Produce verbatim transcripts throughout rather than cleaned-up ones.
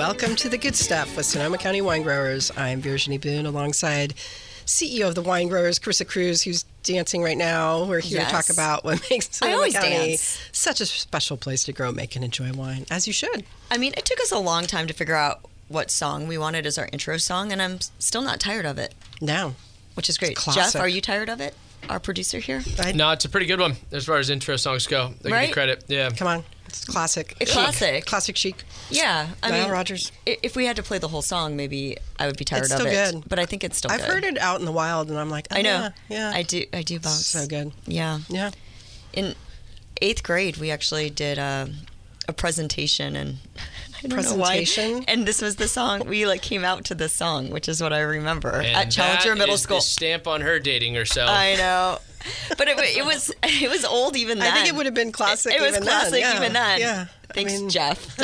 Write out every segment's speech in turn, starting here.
Welcome to The Good Stuff with Sonoma County Wine Growers. I'm Virginie Boone alongside C E O of the Wine Growers, Carissa Cruz, who's dancing right now. We're here Yes. to talk about what makes I Sonoma always County dance. such a special place to grow, make, and enjoy wine, as you should. I mean, it took us a long time to figure out what song we wanted as our intro song, and I'm s- still not tired of it, Now, which is great. It's Jeff, classic. are you tired of it? Our producer here? I, No, it's a pretty good one as far as intro songs go. I'll give Right? you credit. Yeah. come on. It's classic. It's Chic. classic. Classic chic. Yeah. I Nile mean, Rodgers. i- if we had to play the whole song, maybe I would be tired It's of still it. good. But I think it's still I've good. heard it out in the wild, and I'm like, oh, I know. Yeah, yeah. I do. I do bounce. So good. Yeah. Yeah. In eighth grade, we actually did a, a presentation, and I don't Presentation? know why. And this was the song. We like came out to this song, which is what I remember And at Challenger that Middle is School. the stamp on her dating herself. I know, but it, wa- it was it was old even then. I think it would have been classic It, it was even classic then. Yeah. even then. Yeah. Thanks, I mean, Jeff.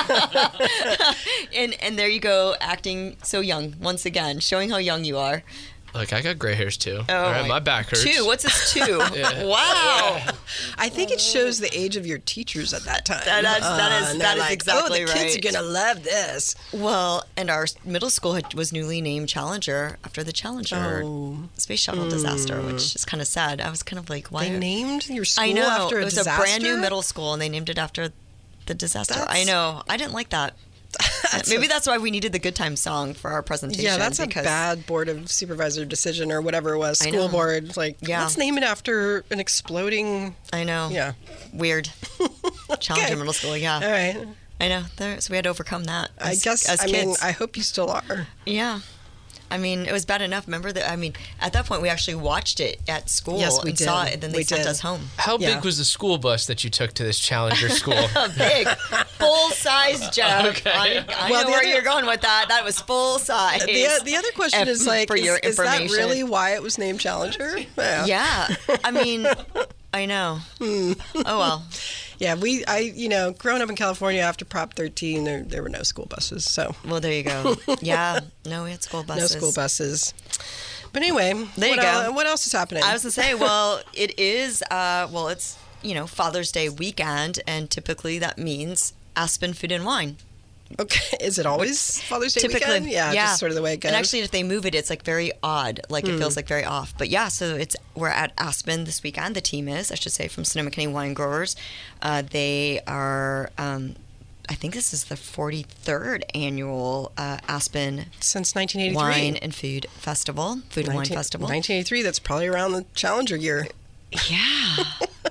and and there you go, acting so young once again, showing how young you are. Look, I got gray hairs too. Oh, All right, my- my back hurts. Two. What's this two? Yeah. Wow. I think it shows the age of your teachers at that time. That- that's- that is- and that they're is like, exactly oh, the kids are right. going to love this. Well, and our middle school had, was newly named Challenger after the Challenger Oh. space shuttle disaster, which is kind of sad. I was kind of like, why? They named your school I know after a it was disaster? a brand new middle school, and they named it after the disaster. That's- I know. I didn't like that. Maybe that's why we needed the Good Time song for our presentation. Yeah, that's because a bad board of supervisor decision or whatever it was. I School know. board. Like, Yeah. let's name it after an exploding. I know. Yeah. Weird. Challenger Middle School. Yeah. All right. I know. There, so we had to overcome that. I as- guess, as I kids. mean, I hope you still are. Yeah. I mean, it was bad enough. Remember that? I mean, at that point, we actually watched it at school Yes, we and did. saw it, and then they We sent did. us home. How Yeah. big was the school bus that you took to this Challenger school? Big, full size, Jeff. Okay. I, I Well, know the where other- you're going with that. That was full size. The, the other question F- is like, for is, your is that information. really why it was named Challenger? Yeah. Yeah. I mean, I know. Hmm. Oh well. Yeah, we, I, you know, growing up in California after Prop thirteen, there, there were no school buses, so Well, there you go. Yeah. No, we had school buses. no school buses. But anyway, There you what, go. el- what else is happening? I was to say, well, it is. Uh, well, it's you know Father's Day weekend, and typically that means Aspen Food and Wine. Okay, is it always Father's Day Typically, weekend? Yeah, just sort of the way it goes. And actually, if they move it, it's like very odd. Like it Hmm. feels like very off. But yeah, so it's we're at Aspen this weekend. The team is, I should say, from Sonoma County Wine Growers. Uh, they are. Um, I think this is the forty-third annual uh, Aspen Since nineteen eighty-three. Wine and Food Festival, Food and Wine nineteen Festival. nineteen eighty-three, that's probably around the Challenger year Yeah.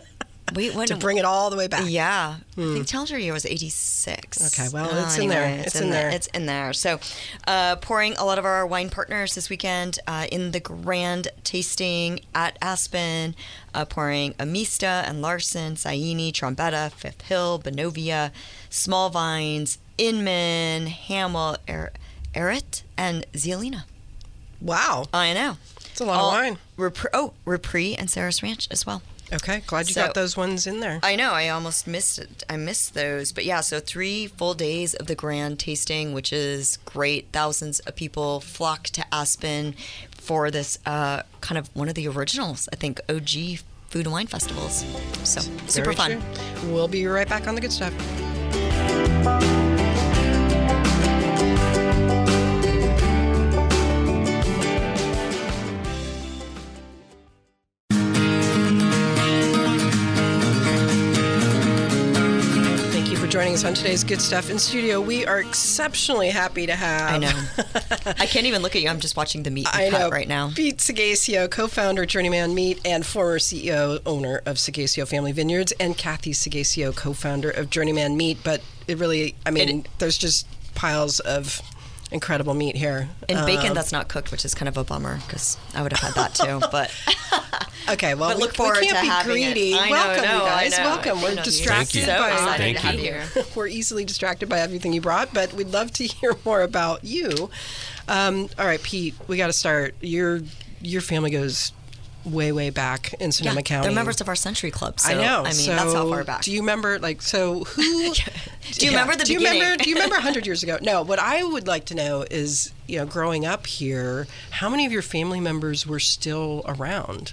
Wait, when? to bring it all the way back. Yeah, I think Challenger year was eighty-six. Okay, well, Oh, it's in there. anyway, It's in the- there. It's in there. So, uh, pouring a lot of our wine partners this weekend uh, in the grand tasting at Aspen, uh, pouring Amista and Larson, Saini, Trombetta, Fifth Hill, Benovia, Small Vines, Inman, Hamel, er- Eret, and Zialina. Wow, I know. it's a lot All- of wine. Repre- oh, Repri and Sarah's Ranch as well. Okay, glad you So- got those ones in there. I know. I almost missed it. I missed those. But yeah, so three full days of the grand tasting, which is great. Thousands of people flock to Aspen for this uh, kind of one of the originals, I think, O G food and wine festivals. So super Very fun. true. We'll be right back on the good stuff. Thank you for joining us on today's Good Stuff in studio. We are exceptionally happy to have. I know. I can't even look at you. I'm just watching the meat be I cut know. right now. Pete Sagacio, co-founder of Journeyman Meat and former C E O, owner of Sagacio Family Vineyards, and Kathy Sagacio, co-founder of Journeyman Meat. But it really, I mean, It- there's just piles of incredible meat here. And bacon Um, that's not cooked, which is kind of a bummer because I would have had that too. But Okay, well, But we, look forward we can't to be having it. greedy. I know, Welcome, no, you I guys. know. Welcome. I We're know. distracted So by excited Thank to have you. you here. We're easily distracted by everything you brought, but we'd love to hear more about you. Um, all right, Pete, we got to start. Your your family goes way, way back in Sonoma Yeah, County. they're members of our Century Club. So, I know. I mean, so that's how far back. Do you remember, like, so who? Do you remember the do you beginning? Remember, do you remember one hundred years ago? No. What I would like to know is, you know, growing up here, how many of your family members were still around?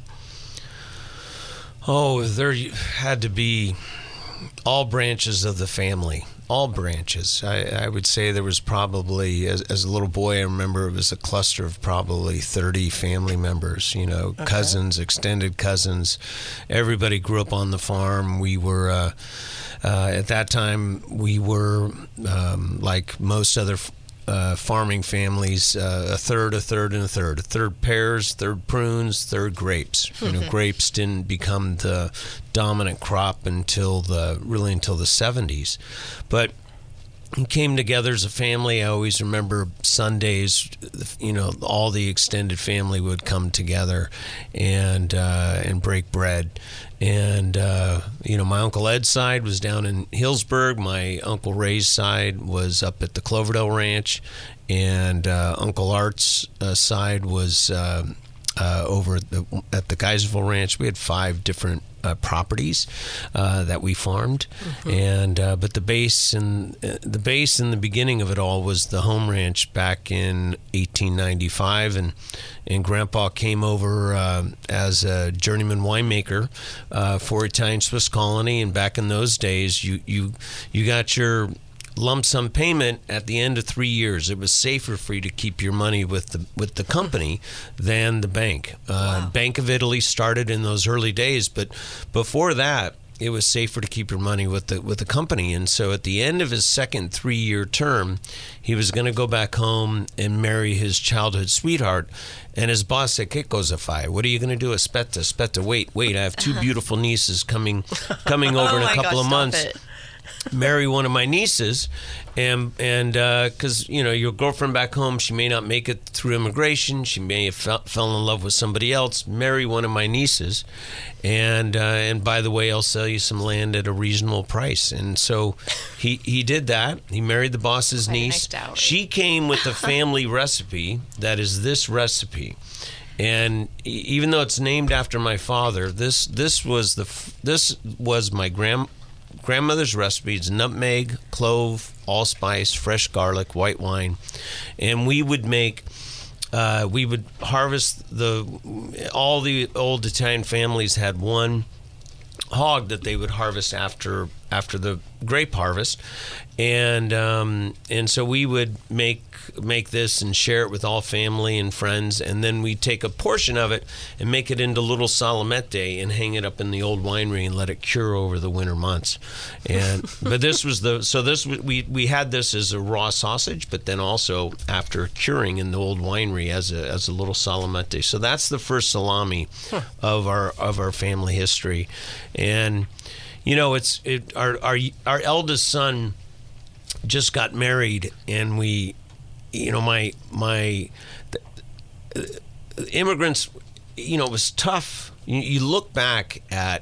Oh, there had to be all branches of the family all branches. I, I would say there was probably, as, as a little boy, I remember it was a cluster of probably thirty family members, you know, okay. cousins, extended cousins. Everybody grew up on the farm. We were, uh, uh, at that time, we were, um, like most other uh, farming families, uh, a third, a third, and a third. A third pears, third prunes, third grapes. You know, grapes didn't become the dominant crop until the really until the seventies, but we came together as a family. I always remember Sundays, you know, all the extended family would come together and uh, and break bread. And uh, you know, my Uncle Ed's side was down in Hillsburg. My Uncle Ray's side was up at the Cloverdale Ranch, and uh, Uncle Art's uh, side was uh, uh, over at the, at the Geyserville Ranch. We had five different Uh, properties uh, that we farmed, mm-hmm. and uh, but the base and uh, the base in the beginning of it all was the home ranch back in eighteen ninety-five, and and Grandpa came over uh, as a journeyman winemaker uh, for Italian Swiss Colony, and back in those days, you you you got your lump sum payment at the end of three years. It was safer for you to keep your money with the with the company than the bank. Uh, wow. Bank of Italy started in those early days, but before that, it was safer to keep your money with the with the company. And so, at the end of his second three-year term, he was going to go back home and marry his childhood sweetheart. And his boss said, "Che cosa fai? What are you going to do? Aspetta, aspetta. Wait, wait. I have two beautiful nieces coming coming over oh in a couple gosh, of months." It. Marry one of my nieces, and and because uh, you know, your girlfriend back home, she may not make it through immigration. She may have fell, fell in love with somebody else. Marry one of my nieces, and uh, and by the way, I'll sell you some land at a reasonable price. And so he he did that. He married the boss's niece. Nice she came with a family recipe that is this recipe. And even though it's named after my father, this this was the this was my grand. grandmother's recipe. It's nutmeg, clove, allspice, fresh garlic, white wine, and we would make. Uh, we would harvest the. All the old Italian families had one hog that they would harvest after after the grape harvest, and um, and so we would make make this and share it with all family and friends, and then we take a portion of it and make it into little salamette and hang it up in the old winery and let it cure over the winter months. And but this was the so this we we had this as a raw sausage, but then also after curing in the old winery as a as a little salamette. So that's the first salami huh. of our of our family history. And you know, it's it our our our eldest son just got married, and we, you know, my my the, the immigrants, you know, it was tough. You, you look back at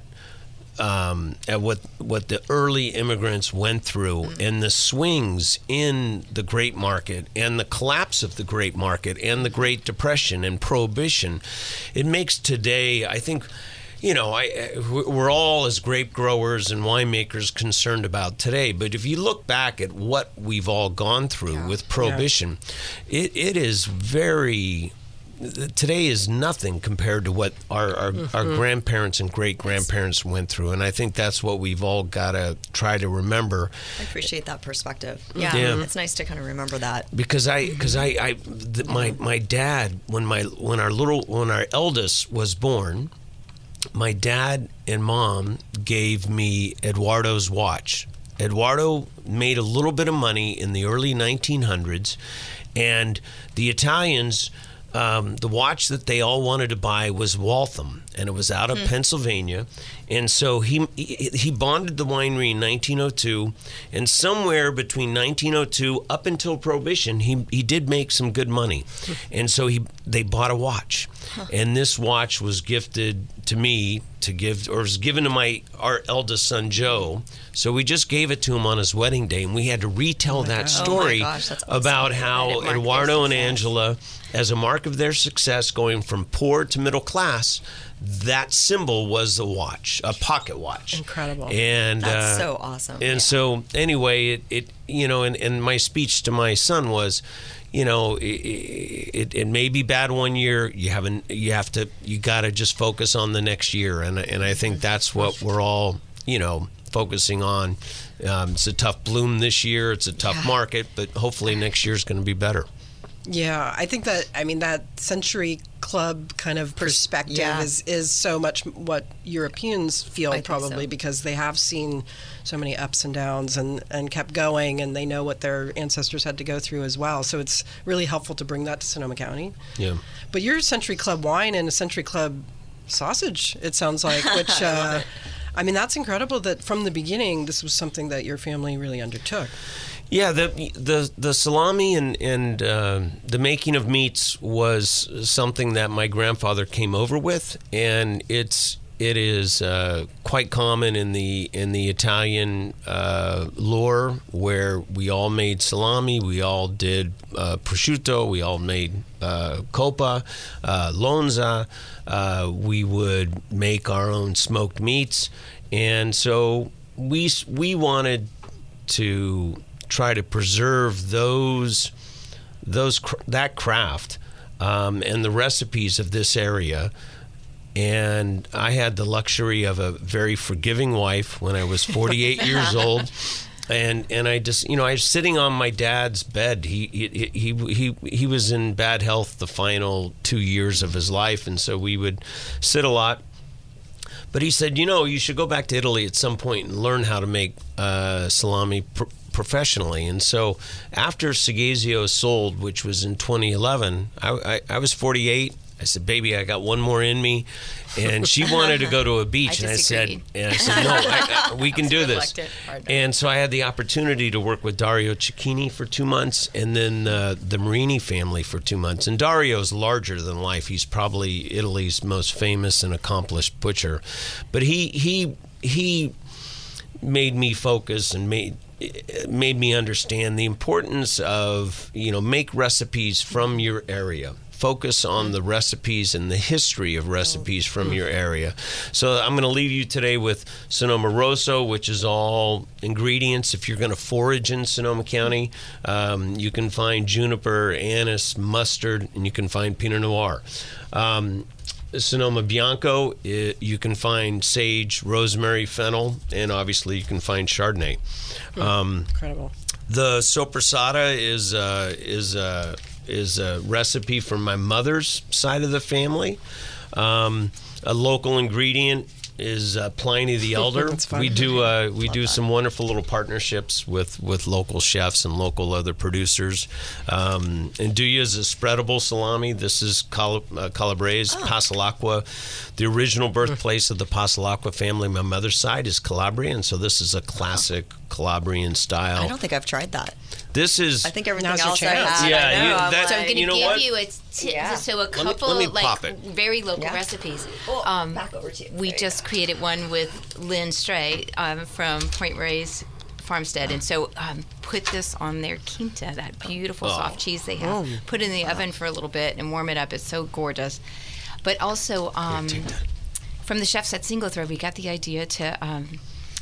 um, at what what the early immigrants went through, and the swings in the grape market, and the collapse of the grape market, and the Great Depression and Prohibition. It makes today, I think. You know, I, we're all as grape growers and winemakers concerned about today. But if you look back at what we've all gone through yeah. with Prohibition, yeah. it, it is very, today is nothing compared to what our, our, mm-hmm. our grandparents and great-grandparents went through. And I think that's what we've all got to try to remember. I appreciate that perspective. Yeah, yeah. It's nice to kind of remember that. Because I, because I, I the, my, my dad, when my, when our little, when our eldest was born, my dad and mom gave me Eduardo's watch. Eduardo made a little bit of money in the early nineteen hundreds, and the Italians, um, the watch that they all wanted to buy was Waltham, and it was out of mm. Pennsylvania. And so he he bonded the winery in nineteen oh two, and somewhere between nineteen oh two up until Prohibition, he he did make some good money, and so he they bought a watch, huh. and this watch was gifted to me to give, or was given to my our eldest son Joe. So we just gave it to him on his wedding day, and we had to retell oh that God. story oh gosh, awesome. about how Eduardo and Angela, as a mark of their success, going from poor to middle class, that symbol was the watch, a pocket watch. Incredible. And that's uh, so awesome. And yeah. so anyway, it, it you know, and, and my speech to my son was, you know, it, it, it may be bad one year. You haven't, you have to, you got to just focus on the next year. And and I think that's what we're all you know, focusing on um, it's a tough bloom this year. It's a tough Yeah. market, but hopefully next year's going to be better. Yeah, I think that, I mean, that Century Club kind of perspective yeah. is, is so much what Europeans feel I think probably so. because they have seen so many ups and downs and, and kept going, and they know what their ancestors had to go through as well. So it's really helpful to bring that to Sonoma County. Yeah. But your Century Club wine and a Century Club sausage, it sounds like, which, uh, I mean, that's incredible that from the beginning, this was something that your family really undertook. Yeah, the the the salami and and uh, the making of meats was something that my grandfather came over with, and it's it is uh, quite common in the in the Italian uh, lore where we all made salami, we all did uh, prosciutto, we all made uh, coppa, uh, lonza, uh, we would make our own smoked meats, and so we we wanted to try to preserve those those that craft um, and the recipes of this area. And I had the luxury of a very forgiving wife when I was forty-eight years old. And and I just, you know, I was sitting on my dad's bed. He he he he he was in bad health the final two years of his life, and so we would sit a lot. But he said, you know, you should go back to Italy at some point and learn how to make uh, salami pr- professionally. And so after Segazio sold, which was in twenty eleven, I, I, I was forty-eight. I said, baby, I got one more in me. And she wanted to go to a beach. I and I said, disagreed. and I said, no, I, I, we can do this. Reflected. Hard. And so I had the opportunity to work with Dario Cecchini for two months and then uh, the Marini family for two months. And Dario's larger than life. He's probably Italy's most famous and accomplished butcher. But he he he made me focus and made made me understand the importance of, you know, make recipes from your area. Focus on the recipes and the history of recipes from your area. So I'm going to leave you today with Sonoma Rosso, which is all ingredients. If you're going to forage in Sonoma County, um, you can find juniper, anise, mustard, and you can find Pinot Noir. Um, Sonoma Bianco, it, you can find sage, rosemary, fennel, and obviously you can find Chardonnay. Um, Incredible. the sopressata is uh, is uh, is a recipe from my mother's side of the family. Um, a local ingredient is uh, Pliny the Elder. That's fun. We do uh, we do some wonderful little partnerships with, with local chefs and local other producers. Um, Nduja is a spreadable salami. This is Cal- uh, Calabrese, Pasalacqua. The original birthplace of the Pasalacqua family, my mother's side, is Calabria, and so this is a classic Calabrian style. I don't think I've tried that. This is I think everything Now's your else I chance. had. Yeah, I know. you- I'm that- So I'm like, going to you know give what? you a t- Yeah. so a Let me- couple let me like pop it. very local Yeah. recipes. Oh, Um, back over to you. we There you just created one with Lynn Stray um, from Point Reyes Farmstead, and so um, put this on their quinta, that beautiful Oh. soft cheese they have. Put it in the oven for a little bit and warm it up. It's so gorgeous. But also um, from the chefs at Single Throw, we got the idea to um,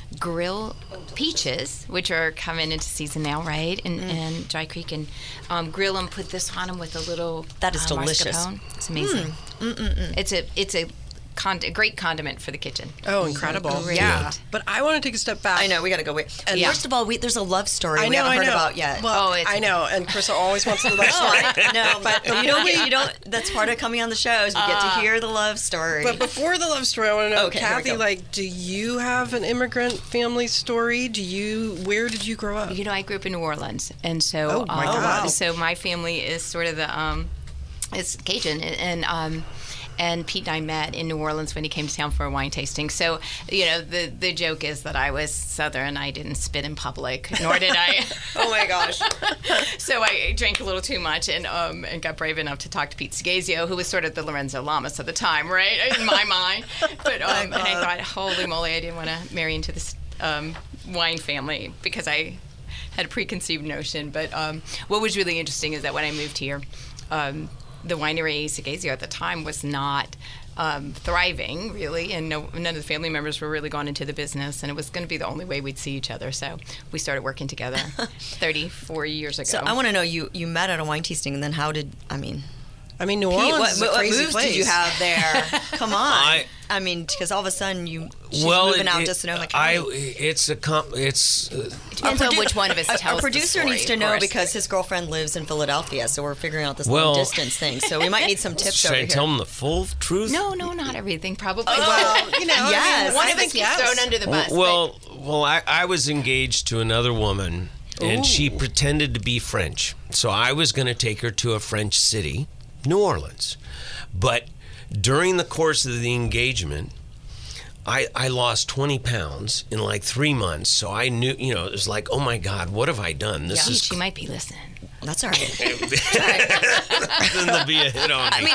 grill peaches, which are coming into season now, right? In, in Dry Creek, and um, grill them. Put this on them with a little. That is uh, delicious. mascarpone. It's amazing. It's a it's a, con- a great condiment for the kitchen. Oh, incredible. Great. Yeah. But I want to take a step back. I know, we got to go wait. And Yeah. first of all, we, there's a love story I we know, haven't I heard know. about yet. Well, Oh, it's- I know, and Krista always wants to the love Oh, story. I, no, but you don't, you don't. That's part of coming on the show is we get to hear the love story. But before the love story, I want to know, Okay, here we Kathy, go. like, do you have an immigrant family story? Do you? Where did you grow up? You know, I grew up in New Orleans, and so Oh, my um, God. so my family is sort of the um, it's Cajun, and um, and Pete and I met in New Orleans when he came to town for a wine tasting. So you know, the the joke is that I was Southern. I didn't spit in public, nor did I. oh my gosh. So I drank a little too much, and um, and got brave enough to talk to Pete Segazio, who was sort of the Lorenzo Lamas of the time, right, in my mind. But um, and I thought, holy moly, I didn't want to marry into this um, wine family because I had a preconceived notion. But um, what was really interesting is that when I moved here, um, the winery Segazio at the time was not um, thriving, really, and no, none of the family members were really gone into the business, and it was going to be the only way we'd see each other. So we started working together thirty-four years ago. So I want to know, you you met at a wine tasting, and then how did, I mean, I mean, New Pete, Orleans what, is a what crazy moves place. did you have there? Come on. I- I, mean, because all of a sudden you she's well, moving it- out it- to Sonoma I, County. it's a comp, it's uh, Depends on which one of us A- tells A producer the story, needs to of know course. because his girlfriend lives in Philadelphia, so we're figuring out this Well- long distance thing. So we might need some tips should over I here. tell them the full truth? No, no, not everything. Probably. Well, you know, Yes. I mean, one I of us think gets yes. thrown under the bus. but- Well, well, I, I was engaged to another woman, and she Ooh. pretended to be French. So I was going to take her to a French city, New Orleans. But during the course of the engagement, I, I lost twenty pounds in like three months. So I knew, you know, it was like, oh my God, what have I done? This yeah, is she might be listening. That's all right. then there'll be a hit on me. I mean,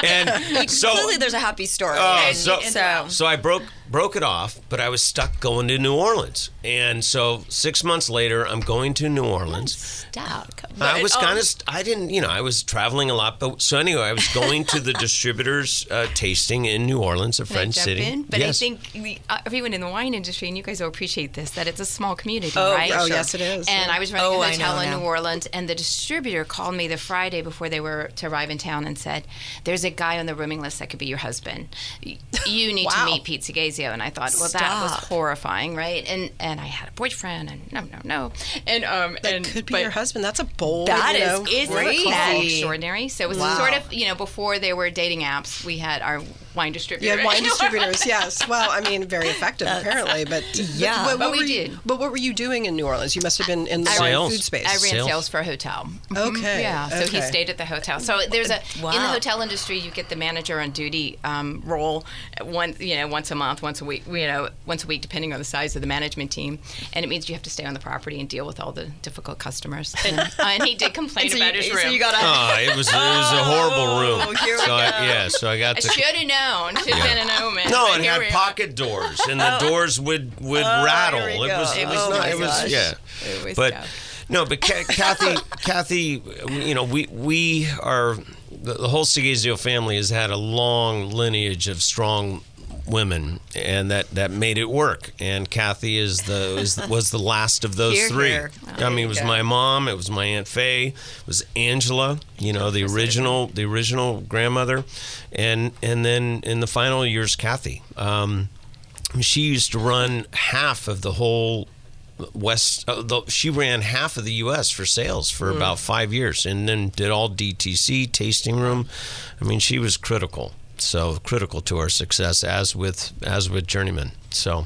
and so clearly there's a happy story. Oh, and, so, so so I broke broke it off, but I was stuck going to New Orleans. And so six months later, I'm going to New Orleans. Stuck. I was But, kind um, of, I didn't, you know, I was traveling a lot. But so anyway, I was going to the distributors uh, tasting in New Orleans, a Can I French jump city. in? But yes. I think the, uh, everyone in the wine industry, and you guys will appreciate this, that it's a small community, Oh, right? for Oh, sure. yes, it is. And I was running Oh, a I hotel know in now. New Orleans, and the distributor called me the Friday before they were to arrive in town and said, "There's a guy on the rooming list that could be your husband. Y- You need Wow. to meet Pete Sagazio." And I thought, well, that was Stop. horrifying, right? And and I had a boyfriend, and no, no, no, and um, That and could be but your husband. That's a bold. That you is know, Isn't crazy. that extraordinary? So it was Wow. sort of, you know, before there were dating apps, we had our wine distributor. You had wine distributors, yes. Well, I mean, very effective apparently, but Yeah. But, But what we were you- did. But what were you doing in New Orleans? You must have been in the wine Sales. food space. I ran Sales. sales for a hotel. Okay. Yeah, so he okay. stayed at the hotel. So there's a in the Wow. hotel industry, you get the manager on duty um, role one, you know, once a month, once a week, you know, once a week, depending on the size of the management team, and it means you have to stay on the property and deal with all the difficult customers. And, uh, and he did complain so about you, his so room. you got Oh, it was it was a horrible room. Oh, here we so I, go. yeah, so I got I to should have known. Should have been an omen. No, but it here had we are. pocket doors, and the doors would would Oh, rattle. here we It go. was it was Oh, not, my it was gosh. yeah. It was But tough. no, but Ca- Kathy, Kathy, you know, we we are the, the whole Sagazio family has had a long lineage of strong women, and that, that made it work. And Kathy is the is, was the last of those Here, three. here. I mean, it was Okay. my mom, it was my Aunt Faye, it was Angela, you know, the original the original grandmother, and and then in the final years, Kathy. Um, she used to run half of the whole West. Uh, the, she ran half of the U S for sales for about five years, and then did all D T C, tasting room. I mean, she was critical. So critical to our success, as with as with Journeyman. So.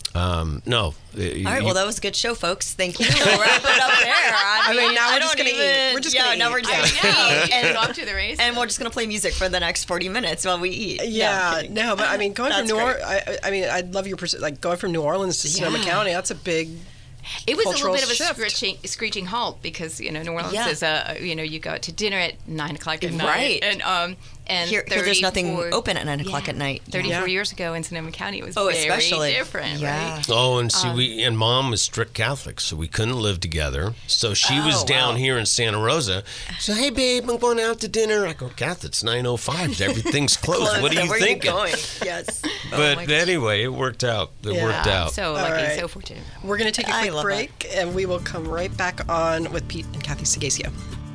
Um, no. All right, well, that was a good show, folks. Thank you. We'll wrap it up there. I, I mean, now I we're just don't gonna even- eat. We're just yeah, gonna now eat. we're just I gonna know. eat. And And, off to the race. and we're just going to play music for the next forty minutes while we eat. No, I'm Yeah, kidding. no, but I mean, going from That's New great. Orleans, I, I mean, I'd love your pers- like going from New Orleans to Sonoma Yeah. County. That's a big. It was a cultural little bit of a shift. screeching, screeching halt because you know New Orleans Yeah. is a you know you go out to dinner at nine o'clock at night, Right. And um and Here, here there's nothing thirty-four open at nine o'clock at night. Thirty-four Yeah. years ago in Sonoma County, it was Oh, very especially. different, Yeah. right? Oh, and see, we and Mom was strict Catholic, so we couldn't live together. So she was Oh, down wow. here in Santa Rosa. So, hey, babe, I'm going out to dinner. I go, Kath, it's nine oh five. Everything's closed. What are Close. you Where thinking? Are you going? Yes. Oh, But my gosh. anyway, it worked out. It Yeah. worked out. So All lucky, right. so fortunate. We're going to take a I quick love break, and we will come right back on with Pete and Kathy Sagazio.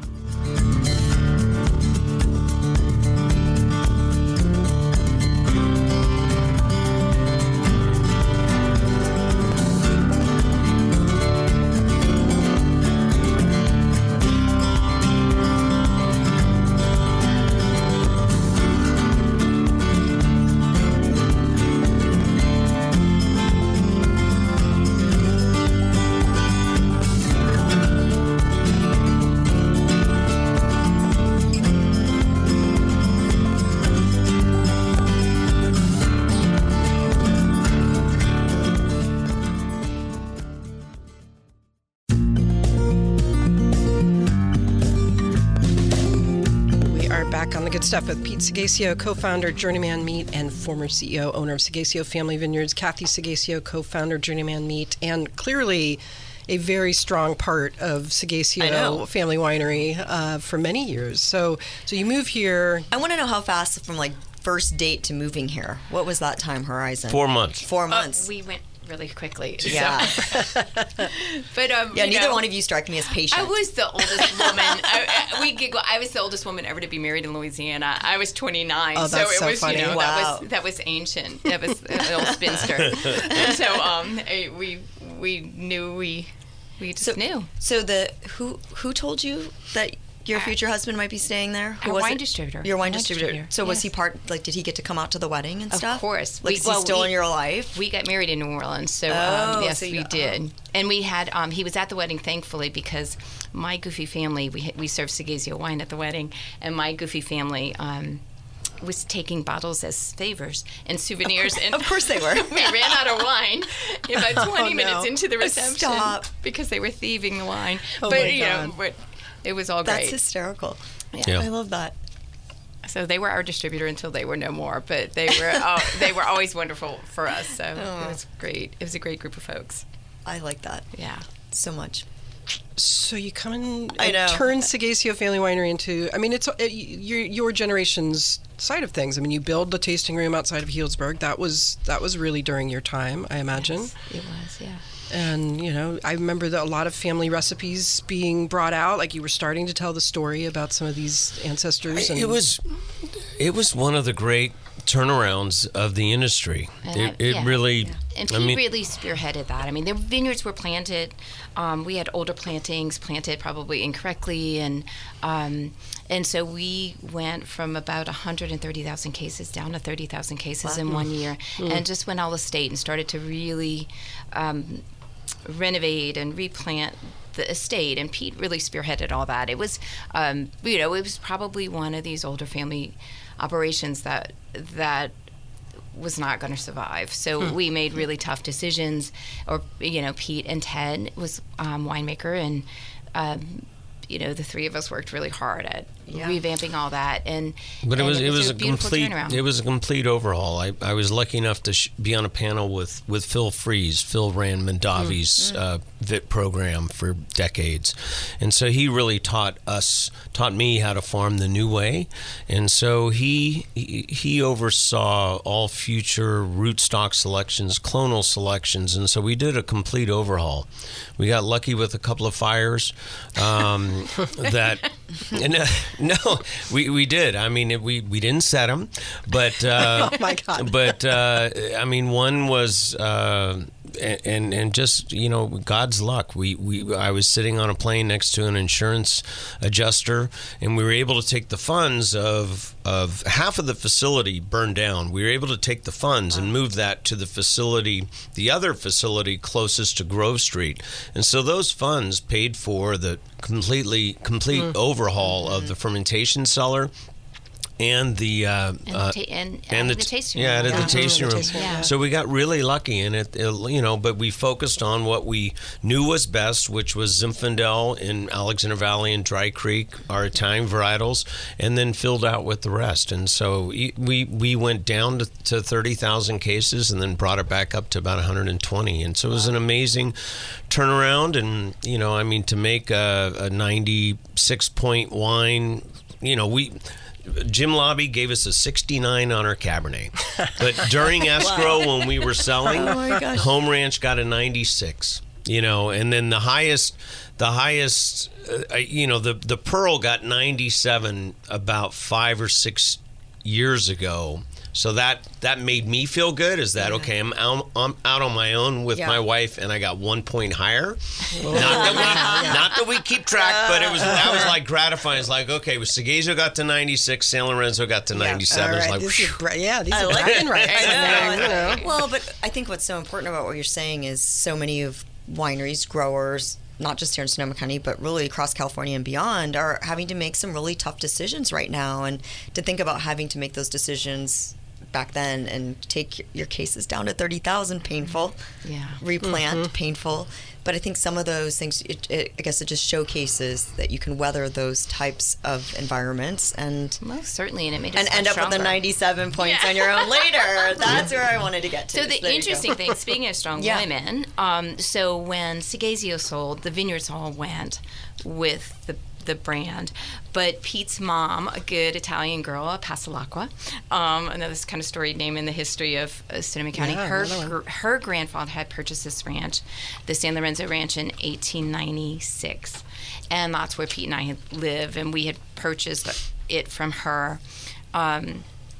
We are back on the good stuff with Pete Sagazio, co-founder, Journeyman Meat, and former C E O, owner of Sagazio Family Vineyards. Kathy Sagazio, co-founder, Journeyman Meat, and clearly a very strong part of I know. Sagazio Family Winery uh, for many years. So, so you move here. I want to know how fast from like first date to moving here. What was that time horizon? Four months. Four Uh, months. we went really quickly. Yeah. So. But um, Yeah, you neither know, one of you strike me as patient. I was the oldest woman. I, I, we giggle. I was the oldest woman ever to be married in Louisiana. I was twenty-nine, Oh, so that's it so was funny. you know Wow. that was that was ancient. That was an old spinster. And so um, I, we we knew we we just So, knew. so the who who told you that your future husband might be staying there? Who Our was wine it? distributor. Your wine Wine distributor. distributor, So was yes. he part? Like, did he get to come out to the wedding and Of stuff? course. Like, We- is he well, still we- in your life? We got married in New Orleans, so Oh, um, yes, so we you- did. And we had um, he was at the wedding, thankfully, because my goofy family we we served Segesio wine at the wedding, and my goofy family. Um, was taking bottles as favors and souvenirs, and Of course they were. we ran out of wine about twenty Oh, no. minutes into the reception Stop. because they were thieving the wine. Oh, but my you know, God. but it was all That's great. hysterical. Yeah. I love that. So they were our distributor until they were no more, but they were uh, they were always wonderful for us. So Oh. it was great. It was a great group of folks. I like that Yeah. so much. So you come in I and know. turn Segesio Family Winery into, I mean, it's uh, your your generation's side of things. I mean, you build the tasting room outside of Healdsburg. That was that was really during your time, I imagine. Yes, it was, yeah. And, you know, I remember that a lot of family recipes being brought out, like you were starting to tell the story about some of these ancestors. And It was, it was one of the great turnarounds of the industry. And It, I- it yeah, really, yeah. And I he mean, really spearheaded that. I mean, the vineyards were planted. Um, we had older plantings planted probably incorrectly, and um, and so we went from about one hundred thirty thousand cases down to thirty thousand cases in one year, and just went all estate and started to really um, renovate and replant the estate. And Pete really spearheaded all that. It was, um, you know, it was probably one of these older family operations that that was not going to survive. So we made really tough decisions. Or, you know, Pete and Ted was um, winemaker, and um, you know, the three of us worked really hard at Yeah. revamping all that. And But it and was it was a beautiful complete turnaround. it was a complete overhaul. I, I was lucky enough to sh- be on a panel with, with Phil Freeze. Phil ran Mondavi's uh, V I T program for decades, and so he really taught us taught me how to farm the new way. And so he he, he oversaw all future rootstock selections, clonal selections, and so we did a complete overhaul. We got lucky with a couple of fires um, that. And, uh, no, we, we did. I mean, it, we, we didn't set them, but uh, Oh, my God. But uh, I mean, one was uh, and and just you know God's luck. We we I was sitting on a plane next to an insurance adjuster, and we were able to take the funds of of half of the facility burned down. We were able to take the funds and move that to the facility, the other facility closest to Grove Street, and so those funds paid for the completely complete overhaul of the fermentation cellar. And the uh, and, uh, the ta- and, and the, the, tasting yeah, room. at the Yeah. tasting The room. tasting room, yeah. So we got really lucky in it, it, you know. But we focused on what we knew was best, which was Zinfandel in Alexander Valley and Dry Creek, our Italian varietals, and then filled out with the rest. And so e- we we went down to, to thirty thousand cases, and then brought it back up to about one hundred twenty. And so it was an amazing turnaround. And you know, I mean, to make a, a ninety-six point wine, you know, we. Jim Lobby gave us a sixty-nine on our Cabernet, but during escrow when we were selling, Oh my gosh. Home Ranch got a ninety-six. You know, and then the highest, the highest, uh, you know, the the Pearl got ninety-seven about five or six years ago. So that that made me feel good. Is that okay? I'm out, I'm out on my own with Yeah. my wife, and I got one point higher. Not that we not that we keep track, but it was that was like gratifying. It's like okay, with Segesio got to ninety-six, San Lorenzo got to ninety-seven. All It's right, like this is whew. bra- yeah, these I are like bragging it. rights. I know, You know. Well, but I think what's so important about what you're saying is so many of wineries, growers, not just here in Sonoma County, but really across California and beyond, are having to make some really tough decisions right now. And to think about having to make those decisions back then and take your cases down to thirty thousand, painful. Yeah. Replant, painful. But I think some of those things, it, it, I guess it just showcases that you can weather those types of environments and Most certainly, and it made us and end much up with the stronger. ninety-seven points on your own later. That's where I wanted to get to. So the There you go. interesting thing, speaking of strong Yeah. women, um, so when Segesio sold, the vineyards all went with the the brand. But Pete's mom, a good Italian girl, a Pasalacqua, um, another kind of storied name in the history of uh, Sonoma County. Yeah, her another one. gr- her grandfather had purchased this ranch, the San Lorenzo Ranch, in eighteen ninety-six, and that's where Pete and I had lived, and we had purchased it from her. Um,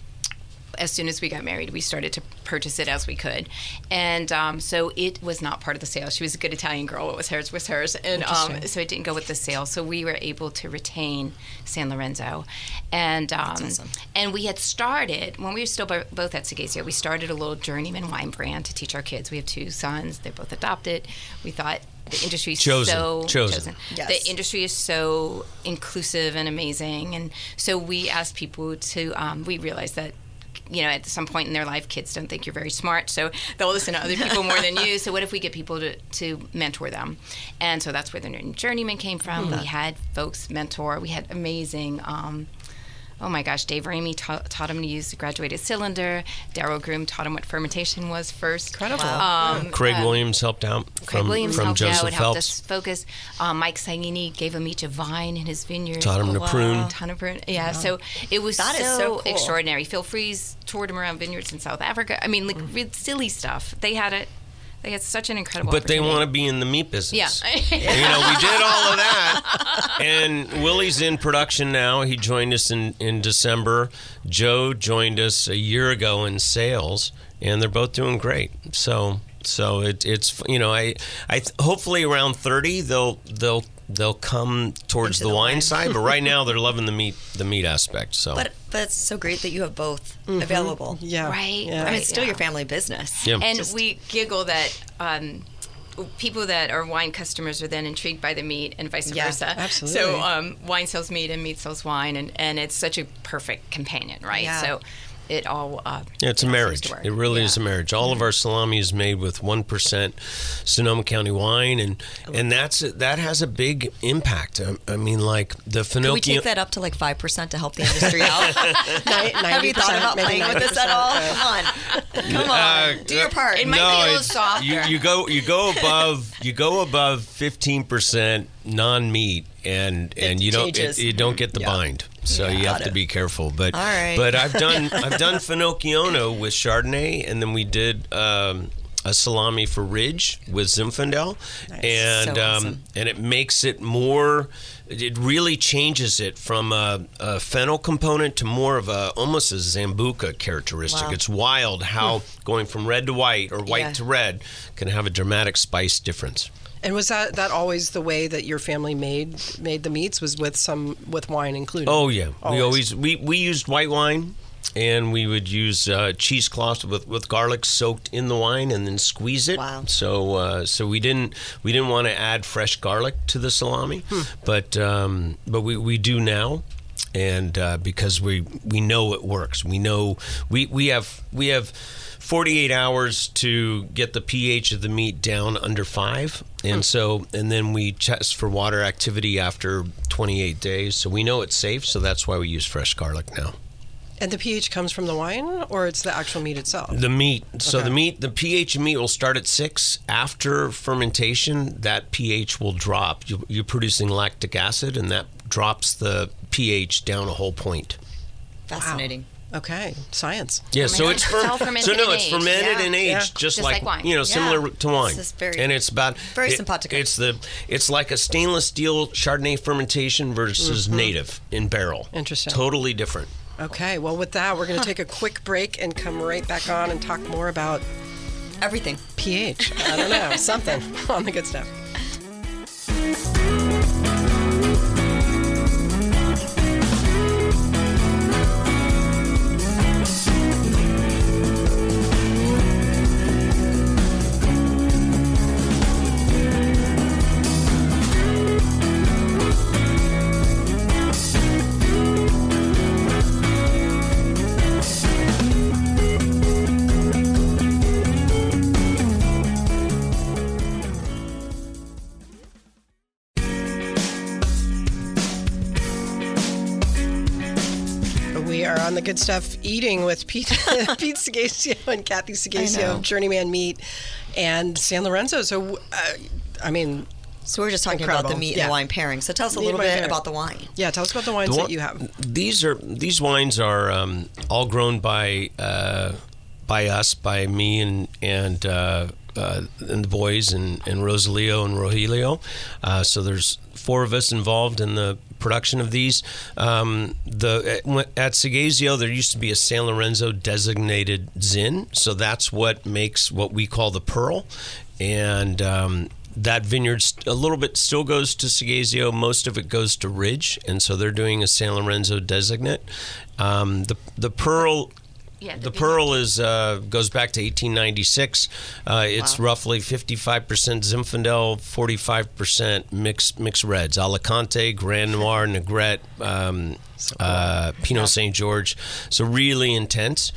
as soon as we got married, we started to purchase it as we could. And um, so it was not part of the sale. She was a good Italian girl. What was hers was hers. And um, so it didn't go with the sale. So we were able to retain San Lorenzo. And um, awesome. and we had started, when we were still bo- both at Segesio, we started a little journeyman wine brand to teach our kids. We have two sons. They're both adopted. We thought the industry is Chosen. so Chosen. Yes. The industry is so inclusive and amazing. And so we asked people to, um, we realized that, you know, at some point in their life, kids don't think you're very smart, so they'll listen to other people more than you. So what if we get people to, to mentor them? And so that's where the Journeyman came from. Mm-hmm. We had folks mentor. We had amazing, um, oh my gosh, Dave Ramey ta- taught him to use the graduated cylinder. Daryl Groom taught him what fermentation was first. Incredible. Um, Craig uh, Williams helped out Craig from, Williams from helped Joseph out, helped Phelps. us focus. Um, Mike Saini gave them each a vine in his vineyard. Taught him Oh, to wow. prune. Ton of prune. Yeah, so it was That so, is so cool. extraordinary. Phil Freeze toured him around vineyards in South Africa. I mean, like real silly stuff. They had it. They had such an incredible. But they want to opportunity. be in the meat business. Yeah. And, you know, we did all of that. And Willie's in production now. He joined us in, in December. Joe joined us a year ago in sales, and they're both doing great. So so it, it's, you know, I I hopefully around thirty they'll they'll they'll come towards Into the, the wine wine. side, but right now they're loving the meat the meat aspect. So But but it's so great that you have both available. Yeah. Right, Yeah. I mean, it's still Yeah. your family business. Yeah. And Just- we giggle that um, people that are wine customers are then intrigued by the meat and vice Yeah, versa. absolutely. So um, wine sells meat and meat sells wine, and, and it's such a perfect companion, right? Yeah. So it all. Uh, yeah, it's a all seems marriage. to work. It really Yeah. is a marriage. All of our salami is made with one percent Sonoma County wine, and and that's that has a big impact. I, I mean, like the Can we Finocchio. take that up to like five percent to help the industry out? Have you thought about maybe playing with this at all? Come on. Come on. Uh, Do your part. It might be a little it's- softer. You, you go you go above you go above fifteen percent non-meat, and and you don't it, changes. you don't get the Yeah. bind. So you have Got to it. be careful. But All right. but I've done I've done Finocchiono with Chardonnay, and then we did um, a salami for Ridge with Zinfandel, and So um, awesome. and it makes it more. It really changes it from a, a fennel component to more of a almost a Zambuca characteristic. Wow. It's wild how going from red to white or white Yeah. to red can have a dramatic spice difference. And was that, that always the way that your family made made the meats? Was with some with wine included? Oh yeah, we Always. always we, we used white wine, and we would use uh, cheesecloth with, with garlic soaked in the wine and then squeeze it. Wow. So uh, so we didn't we didn't want to add fresh garlic to the salami, but um, but we, we do now. And uh, because we we know it works, we know we, we have we have forty-eight hours to get the pH of the meat down under five, and so and then we test for water activity after twenty-eight days. So we know it's safe. So that's why we use fresh garlic now. And the pH comes from the wine, or it's the actual meat itself? The meat. So Okay. the meat, the pH of meat will start at six. After fermentation, that pH will drop. You, you're producing lactic acid, and that drops the pH down a whole point. Fascinating. Okay, science. Yeah, so Fermented. it's It's fer- all fermented so no, and it's aged, fermented yeah. and aged, Yeah. just, Just like, like wine. you know, Yeah. similar to wine. This is very- and it's about very it- simpatico. It's the it's like a stainless steel Chardonnay fermentation versus native in barrel. Interesting. Totally different. Okay, well, with that, we're going to take a quick break and come right back on and talk more about Everything. pH. I don't know, something on the good stuff. We are on the good stuff eating with Pete, Pete Segesio and Kathy I Segesio know. of Journeyman Meat and San Lorenzo. So, uh, I mean, So we're just talking Incredible. about the meat Yeah. and the wine pairing. So tell us a Meat little and wine bit pairing. about the wine. Yeah, tell us about the wines The that wi- you have. These are these wines are um, all grown by uh, by us, by me and and uh, uh, and the boys and, and Rosalio and Rogelio. Uh, so there's four of us involved in the production of these. Um, the at, at Sagazio, there used to be a San Lorenzo designated Zin, so that's what makes what we call the Pearl, and um, that vineyard a little bit still goes to Sagazio. Most of it goes to Ridge, and so they're doing a San Lorenzo designate. Um, the the Pearl. Yeah, The vineyard. Pearl is uh, goes back to eighteen ninety-six. Uh, it's Wow. roughly fifty-five percent Zinfandel, forty-five percent mixed mixed reds: Alicante, Grand Noir, Negrette, um, uh, Pinot Saint George. So really intense,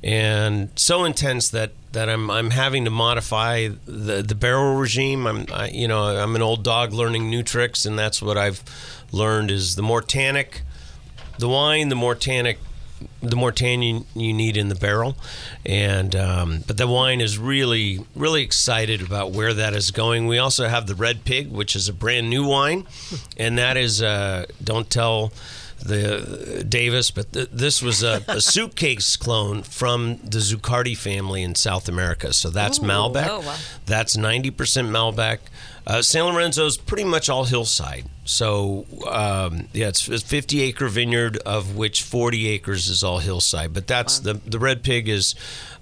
and so intense that, that I'm I'm having to modify the the barrel regime. I'm I, you know I'm an old dog learning new tricks, and that's what I've learned is the more tannic the wine, the more tannic. The more tannin you need in the barrel, and um, but the wine is really, really excited about where that is going. We also have the Red Pig, which is a brand new wine, and that is uh, don't tell the uh, Davis, but th- this was a, a suitcase clone from the Zuccardi family in South America. So that's Ooh. Malbec. Oh, wow. That's ninety percent Malbec. Uh, San Lorenzo's pretty much all hillside. So, um, yeah, it's a fifty acre vineyard, of which forty acres is all hillside. But that's the the Red Pig is.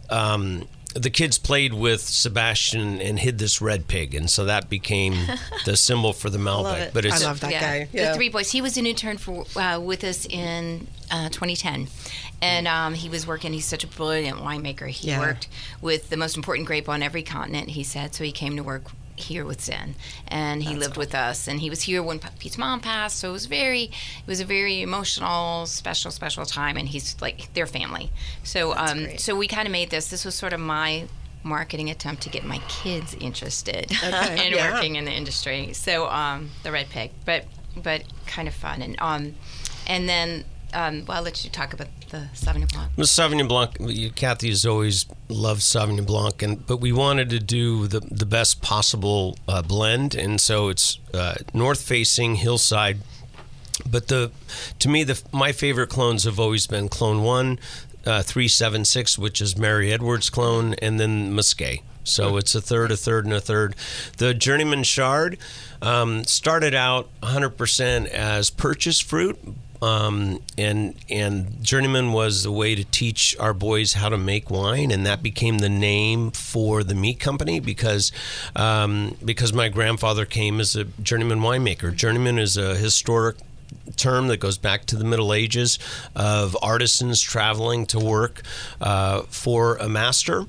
Um, the kids played with Sebastian and hid this red pig, and so that became the symbol for the Malbec. it. But it's I love that guy. Yeah. The three boys. He was an intern for uh, with us in uh, twenty ten, and um, he was working. He's such a brilliant winemaker. He Yeah. worked with the most important grape on every continent. He said so. He came to work here with Zen, and he lived with us. And he was here when Pete's mom passed. So it was very, it was a very emotional, special, special time. And he's like their family. So um, great. so we kind of made this. This was sort of my marketing attempt to get my kids interested Okay, in yeah. working in the industry. So um, the Red Pig, but but kind of fun. And um, and then um, well, I'll let you talk about the Sauvignon Blanc. The Sauvignon Blanc, you- Kathy has always loved Sauvignon Blanc, and but we wanted to do the the best possible uh, blend, and so it's uh, north-facing hillside. But the to me, the my favorite clones have always been Clone One, uh, three seven six, which is Mary Edwards clone, and then Musquet. So it's a third, a third, and a third. The Journeyman Chard um, started out one hundred percent as purchase fruit. Um, and and Journeyman was the way to teach our boys how to make wine, and that became the name for the meat company because um, because my grandfather came as a journeyman winemaker. Journeyman is a historic term that goes back to the Middle Ages of artisans traveling to work uh, for a master,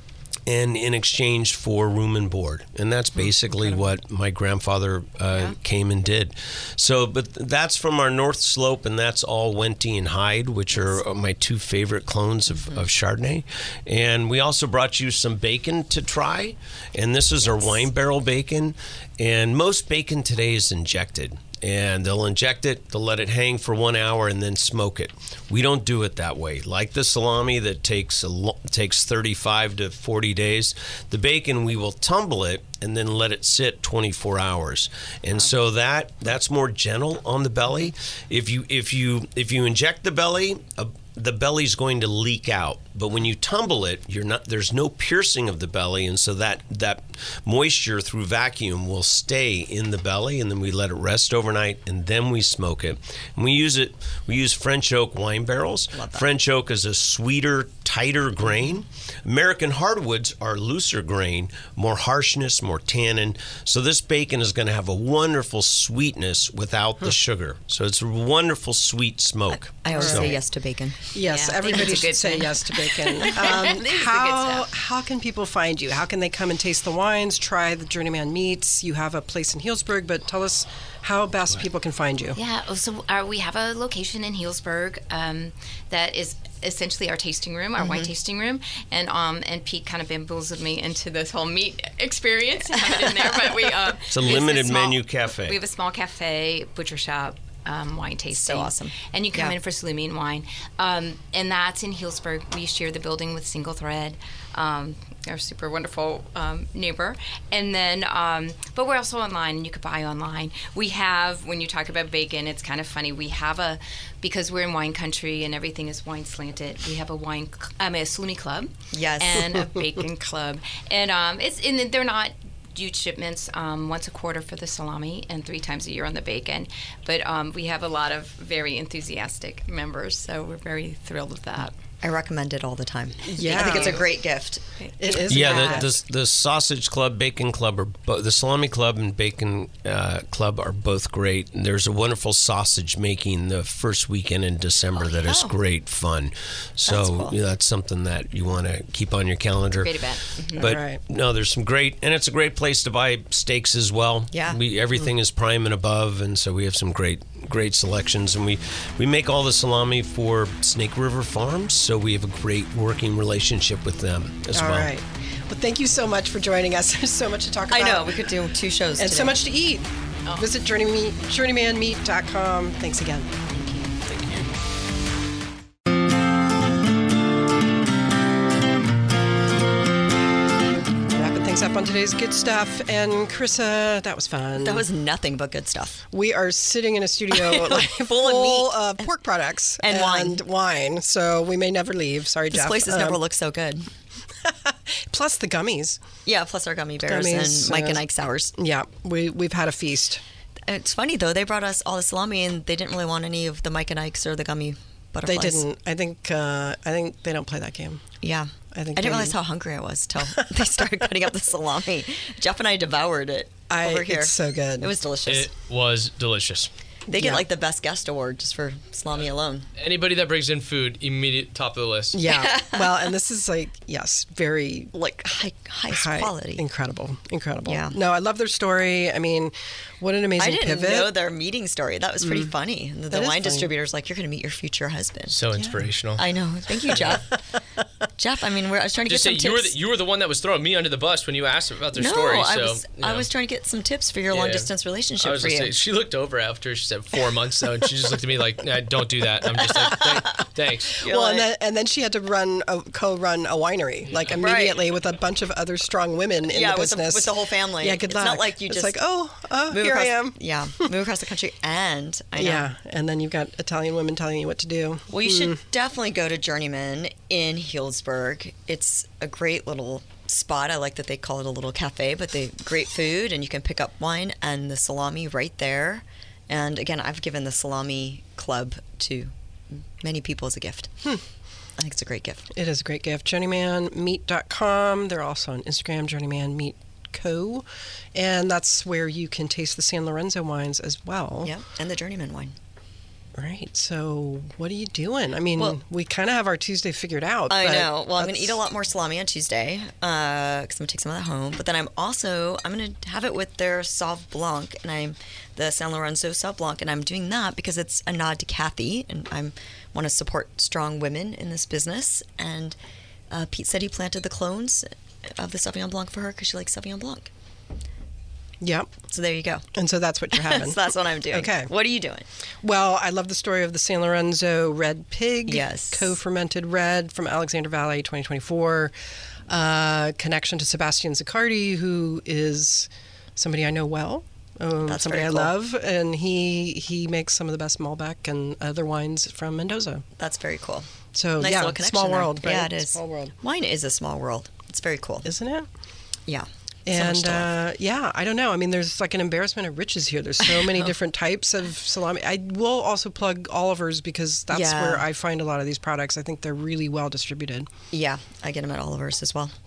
and in exchange for room and board. And that's basically what my grandfather uh, came and did. So, but that's from our north slope, and that's all Wente and Hyde, which are my two favorite clones of, of Chardonnay. And we also brought you some bacon to try, and this is our wine barrel bacon. And most bacon today is injected. And they'll inject it, they'll let it hang for one hour and then smoke it. We don't do it that way. Like the salami that takes a lo- takes thirty-five to forty days, the bacon, we will tumble it and then let it sit twenty-four hours. And so that that's more gentle on the belly. If you if you if you inject the belly, a, the belly's going to leak out. But when you tumble it, you're not. There's no piercing of the belly, and so that that moisture through vacuum will stay in the belly, and then we let it rest overnight, and then we smoke it. And we use it. We use French oak wine barrels. French oak is a sweeter, tighter grain. American hardwoods are looser grain, more harshness, more tannin. So this bacon is going to have a wonderful sweetness without the sugar. So it's a wonderful sweet smoke. I always So- say yes to bacon. Yes, Yeah, I think everybody it's a should good say thing. yes to bacon. Um, This is the good how stuff. how can people find you? How can they come and taste the wines, try the Journeyman meats? You have a place in Healdsburg, but tell us how best people can find you. Yeah, oh, so uh, we have a location in Healdsburg um, that is essentially our tasting room, our wine tasting room, and um and Pete kind of bamboozled me into this whole meat experience. Have it in there, but we uh, It's a it's limited small- menu cafe. We have a small cafe, butcher shop. Um, wine tasting. So awesome. And you come Yeah. in for salumi and wine. Um, and that's in Healdsburg. We share the building with Single Thread. Um, our super wonderful um, neighbor. And then, um, but we're also online, and you could buy online. We have, when you talk about bacon, it's kind of funny. We have a, because we're in wine country and everything is wine slanted, we have a wine, um, a salumi club. Yes. And a bacon club. And um, it's in, they're not huge shipments, um, once a quarter for the salami and three times a year on the bacon. But um, we have a lot of very enthusiastic members, so we're very thrilled with that. I recommend it all the time. Yeah. I think it's a great gift. It is. Yeah, a the, the the sausage club, bacon club, are bo- the salami club and bacon uh, club are both great. And there's a wonderful sausage making the first weekend in December Oh, that is yeah. great fun. So That's cool. you know, that's something that you want to keep on your calendar. Great event. Mhm. But Right. no, there's some great, and it's a great place to buy steaks as well. Yeah. we everything is prime and above, and so we have some great great selections, and we we make all the salami for Snake River Farms, so we have a great working relationship with them as All well. right. Well, thank you so much for joining us. There's so much to talk about. I know, we could do two shows and today. so much to eat. Visit journey meat, journeyman meat dot com. Thanks again. Thank you. Wrapping things up on today's good stuff. And Carissa, that was fun. That was nothing but good stuff. We are sitting in a studio like, full of full meat. of pork products And wine. wine. So we may never leave. Sorry, This Jeff. place has Um, never looked so good. Plus the gummies. Yeah, plus our gummy bears Gummies, and Mike uh, and Ike sours. Yeah, we we've had a feast. It's funny though, they brought us all the salami and they didn't really want any of the Mike and Ike's or the gummy They butterflies. didn't. I think. Uh, I think they don't play that game. Yeah. I think I didn't they- realize how hungry I was till they started cutting up the salami. Jeff and I devoured it I, over here. It's so good. It was delicious. It was delicious. they get yeah. like the best guest award just for salami alone. Anybody that brings in food, immediate top of the list. Yeah. Well, and this is like yes, very Like high, highest high, quality. incredible, incredible. Yeah. No, I love their story. I mean, what an amazing I didn't pivot. know their meeting story. That was pretty funny. The, the That is wine funny. distributor's like, you're going to meet your future husband. So inspirational. I know. Thank you, Jeff. Jeff, I mean, we're, I was trying to Just get say some you were tips. the, you were the one that was throwing me under the bus when you asked about their no, story. I So was you I know. was trying to get some tips for your long Yeah. distance relationship I was for gonna you. say, she looked over after she said four months though, and she just looked at me like, nah, "Don't do that." I'm just like, Thank, "Thanks." You're well, like- and then and then she had to run a, co-run a winery like immediately with a bunch of other strong women in yeah, the with the, business with the whole family. Yeah, good it's luck. not like you it's just like oh, uh, move here across, I am. Yeah, move across the country, and I know. Yeah, and then you've got Italian women telling you what to do. Well, you should definitely go to Journeyman in Healdsburg. It's a great little spot. I like that they call it a little cafe, but they great food, and you can pick up wine and the salami right there. And again, I've given the salami club to many people as a gift. I think it's a great gift. It is a great gift. journeyman meat dot com. They're also on Instagram, Journeyman Meat Co. And that's where you can taste the San Lorenzo wines as well. Yeah, and the Journeyman wine. Right. So what are you doing? I mean, Well- we kind of have our Tuesday figured out. I but know. Well, I'm going to that's- eat a lot more salami on Tuesday because I'm going to take some of that home. But then I'm also I'm going to have it with their Sauv Blanc, and I'm the San Lorenzo Sauv Blanc, and I'm doing that because it's a nod to Kathy, and I want to support strong women in this business. And uh, Pete said he planted the clones of the Sauvignon Blanc for her because she likes Sauvignon Blanc. Yep. So there you go. And so that's what you're having. so that's what I'm doing. Okay. What are you doing? Well, I love the story of the San Lorenzo Red Pig. Yes. Co-fermented red from Alexander Valley, twenty twenty-four. Uh, connection to Sebastian Zaccardi, who is somebody I know well. Um, That's somebody very I cool. love, and he he makes some of the best Malbec and other wines from Mendoza. That's very cool. So Nice yeah, little connection small there. world, right? Yeah, it is. Small world, Wine is a small world. It's very cool. isn't it? Yeah. So much And to love. uh, yeah, I don't know. I mean, there's like an embarrassment of riches here. There's so many different types of salami. I will also plug Oliver's because that's Yeah. where I find a lot of these products. I think they're really well distributed. Yeah, I get them at Oliver's as well.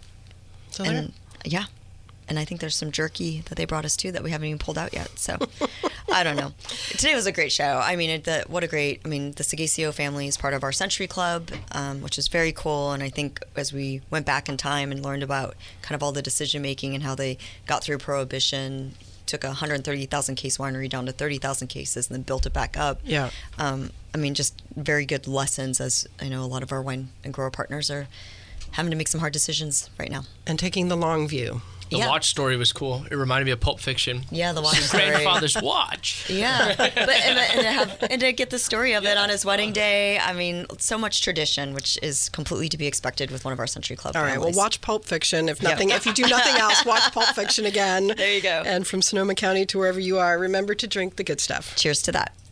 So there. And yeah, and I think there's some jerky that they brought us too that we haven't even pulled out yet. So I don't know. Today was a great show. I mean, it, the, what a great. I mean, the Sagacio family is part of our Century Club, um, which is very cool. And I think as we went back in time and learned about kind of all the decision making and how they got through Prohibition, took a one hundred thirty thousand case winery down to thirty thousand cases, and then built it back up. Yeah. Um, I mean, just very good lessons. As I know, a lot of our wine and grower partners are having to make some hard decisions right now. And taking the long view. The Yeah. watch story was cool. It reminded me of Pulp Fiction. Yeah, the watch story. Grandfather's watch. Yeah, but and, and, to have, and to get the story of it on his wedding day, I mean, so much tradition, which is completely to be expected with one of our Century Club All right, families. well, watch Pulp Fiction. If nothing, if you do nothing else, watch Pulp Fiction again. There you go. And from Sonoma County to wherever you are, remember to drink the good stuff. Cheers to that.